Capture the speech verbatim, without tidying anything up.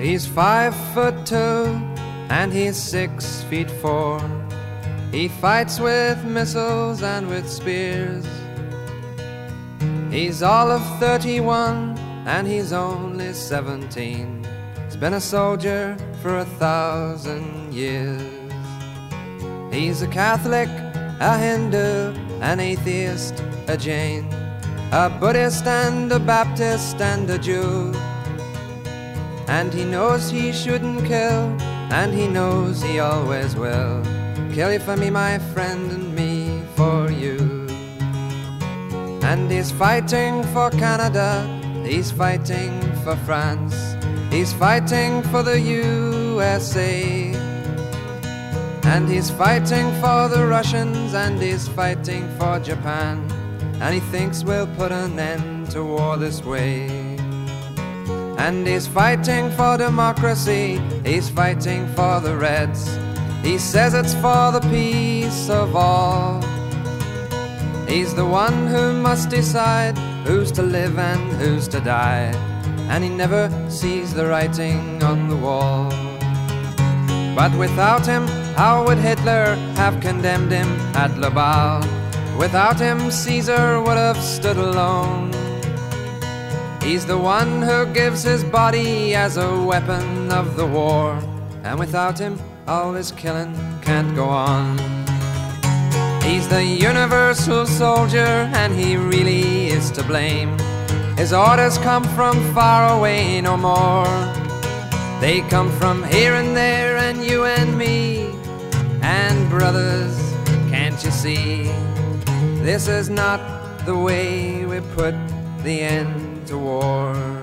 He's five foot two and he's six feet four. He fights with missiles and with spears. He's all of thirty-one and he's only seventeen. He's been a soldier for a thousand years. He's a Catholic, a Hindu, an atheist, a Jain, a Buddhist and a Baptist and a Jew. And he knows he shouldn't kill, and he knows he always will. Kill you for me, my friend, and me for you. And he's fighting for Canada, he's fighting for France, he's fighting for the U S A. And he's fighting for the Russians, and he's fighting for Japan. And he thinks we'll put an end to war this way. And he's fighting for democracy, he's fighting for the Reds. He says it's for the peace of all. He's the one who must decide who's to live and who's to die. And he never sees the writing on the wall. But without him, how would Hitler have condemned him at Laval? Without him, Caesar would have stood alone. He's the one who gives his body as a weapon of the war. And without him, all this killing can't go on. He's the universal soldier, and he really is to blame. His orders come from far away no more. They come from here and there and you and me. And brothers, can't you see? This is not the way we put the end to war.